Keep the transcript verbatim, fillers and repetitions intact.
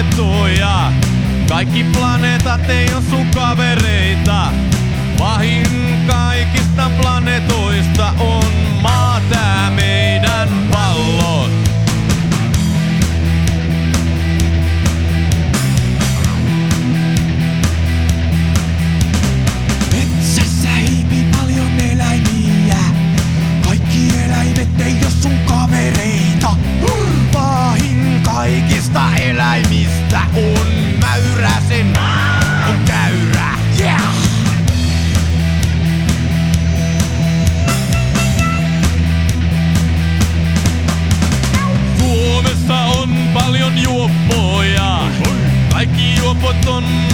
planeettoja. Kaikki planeetat ei oo sun kavereita. Pahin kaikista planeetoista on maa, tää meidän pallo. Metsässä hiipii paljon eläimiä. Kaikki eläimet ei oo sun kavereita. Pahin kaikista eläimistä on mäyrä, sen on käyrä. Yeah! Suomessa on paljon juoppoja. Kaikki juopot on